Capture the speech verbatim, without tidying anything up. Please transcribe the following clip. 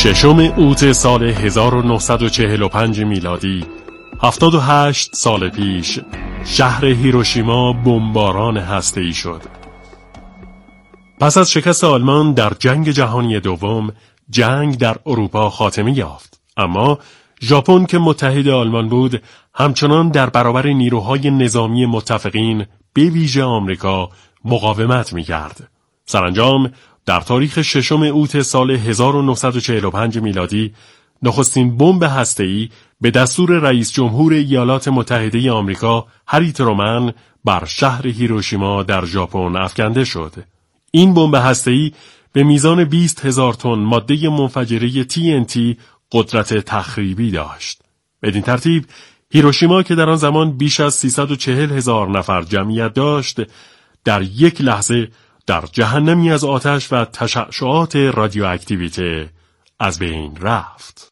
ششم اوت سال هزار و نهصد و چهل و پنج میلادی، هفتاد و هشت سال پیش، شهر هیروشیما بمباران هسته‌ای شد. پس از شکست آلمان در جنگ جهانی دوم، جنگ در اروپا خاتمه یافت. اما ژاپن که متحد آلمان بود، همچنان در برابر نیروهای نظامی متفقین به ویژه آمریکا مقاومت می‌کرد. سرانجام در تاریخ ششم اوت سال هزار و نهصد و چهل و پنج میلادی، نخستین بمب هسته‌ای به دستور رئیس جمهور ایالات متحده آمریکا هری ترومن بر شهر هیروشیما در ژاپن افکنده شد. این بمب هسته‌ای به میزان بیست هزار تن ماده منفجره تی ان تی قدرت تخریبی داشت. بدین ترتیب هیروشیما که در آن زمان بیش از سیصد و چهل هزار نفر جمعیت داشت، در یک لحظه در جهنمی از آتش و تشعشعات رادیواکتیویته از بین رفت.